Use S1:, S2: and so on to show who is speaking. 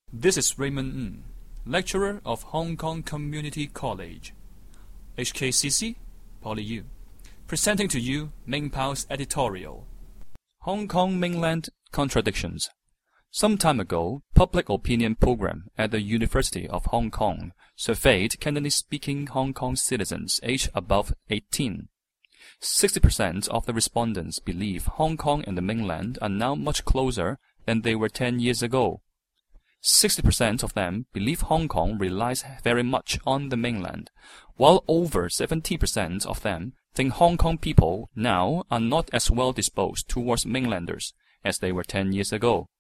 S1: This is Raymond Ng, lecturer of Hong Kong Community College, HKCC, PolyU, presenting to you Ming Pao's editorial. Hong Kong Mainland Contradictions. Some time ago, public opinion program at the University of Hong Kong surveyed Cantonese-speaking Hong Kong citizens aged above 18. 60% of the respondents believe Hong Kong and the mainland are now much closer than they were 10 years ago. 60% of them believe Hong Kong relies very much on the mainland, while over 70% of them think Hong Kong people now are not as well disposed towards mainlanders as they were 10 years ago.